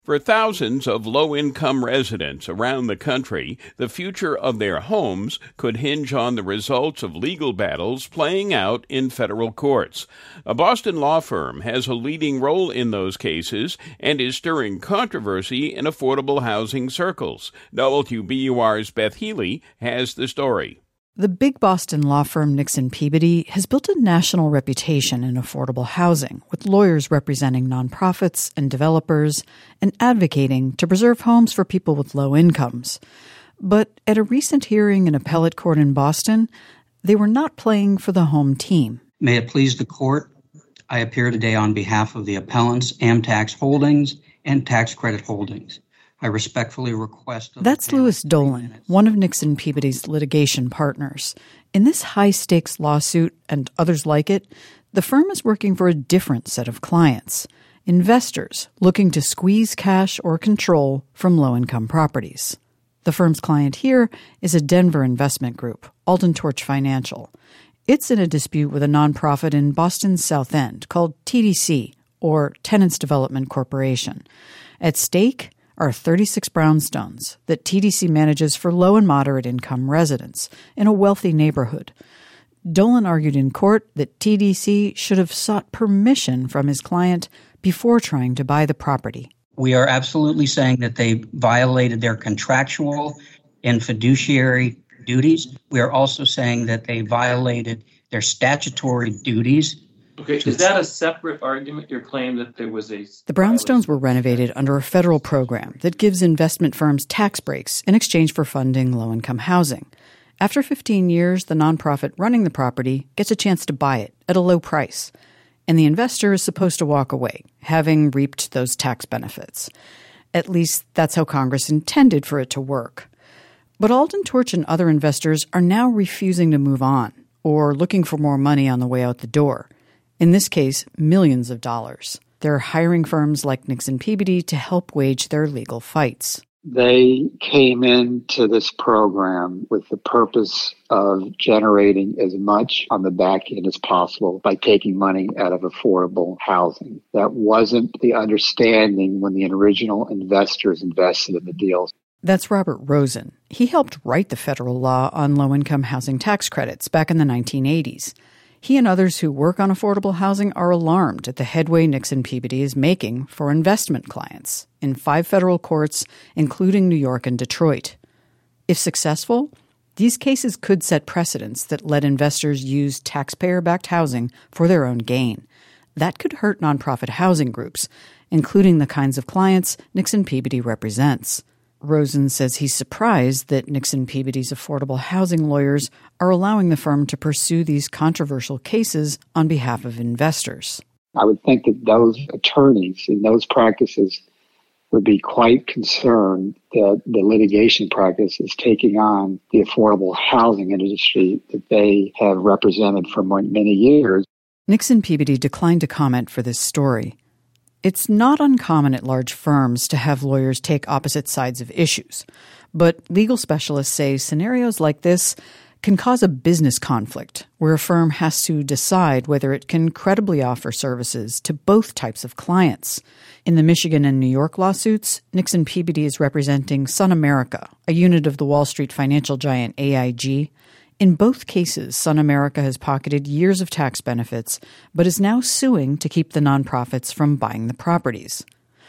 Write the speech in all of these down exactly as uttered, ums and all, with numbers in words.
For thousands of low-income residents around the country, the future of their homes could hinge on the results of legal battles playing out in federal courts. A Boston law firm has a leading role in those cases and is stirring controversy in affordable housing circles. W B U R's Beth Healy has the story. The big Boston law firm Nixon Peabody has built a national reputation in affordable housing, with lawyers representing nonprofits and developers and advocating to preserve homes for people with low incomes. But at a recent hearing in appellate court in Boston, they were not playing for the home team. May it please the court, I appear today on behalf of the appellants, Amtax Holdings and Tax Credit Holdings. I respectfully request... That's Louis Dolan, one of Nixon Peabody's litigation partners. In this high-stakes lawsuit, and others like it, the firm is working for a different set of clients, investors looking to squeeze cash or control from low-income properties. The firm's client here is a Denver investment group, Alden Torch Financial. It's in a dispute with a nonprofit in Boston's South End called T D C, or Tenants Development Corporation. At stake are thirty-six brownstones that T D C manages for low and moderate income residents in a wealthy neighborhood. Dolan argued in court that T D C should have sought permission from his client before trying to buy the property. We are absolutely saying that they violated their contractual and fiduciary duties. We are also saying that they violated their statutory duties. Okay, is that a separate argument, your claim that there was a... The brownstones were renovated under a federal program that gives investment firms tax breaks in exchange for funding low-income housing. After fifteen years, the nonprofit running the property gets a chance to buy it at a low price, and the investor is supposed to walk away, having reaped those tax benefits. At least that's how Congress intended for it to work. But Alden Torch and other investors are now refusing to move on, or looking for more money on the way out the door. In this case, millions of dollars. They're hiring firms like Nixon Peabody to help wage their legal fights. They came into this program with the purpose of generating as much on the back end as possible by taking money out of affordable housing. That wasn't the understanding when the original investors invested in the deals. That's Robert Rosen. He helped write the federal law on low-income housing tax credits back in the nineteen eighties. He and others who work on affordable housing are alarmed at the headway Nixon Peabody is making for investment clients in five federal courts, including New York and Detroit. If successful, these cases could set precedents that let investors use taxpayer-backed housing for their own gain. That could hurt nonprofit housing groups, including the kinds of clients Nixon Peabody represents. Rosen says he's surprised that Nixon Peabody's affordable housing lawyers are allowing the firm to pursue these controversial cases on behalf of investors. I would think that those attorneys in those practices would be quite concerned that the litigation practice is taking on the affordable housing industry that they have represented for many years. Nixon Peabody declined to comment for this story. It's not uncommon at large firms to have lawyers take opposite sides of issues, but legal specialists say scenarios like this can cause a business conflict where a firm has to decide whether it can credibly offer services to both types of clients. In the Michigan and New York lawsuits, Nixon Peabody is representing SunAmerica, a unit of the Wall Street financial giant A I G. In both cases, SunAmerica has pocketed years of tax benefits, but is now suing to keep the nonprofits from buying the properties.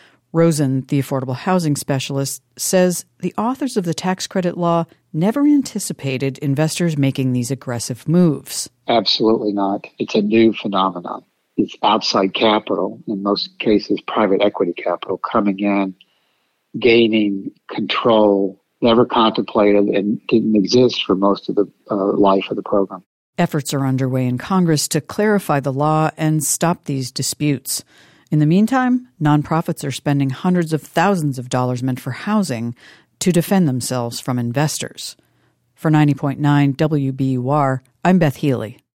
Rosen, the affordable housing specialist, says the authors of the tax credit law never anticipated investors making these aggressive moves. Absolutely not. It's a new phenomenon. It's outside capital, in most cases private equity capital, coming in, gaining control, never contemplated and didn't exist for most of the uh, life of the program. Efforts are underway in Congress to clarify the law and stop these disputes. In the meantime, nonprofits are spending hundreds of thousands of dollars meant for housing to defend themselves from investors. For ninety point nine W B U R, I'm Beth Healy.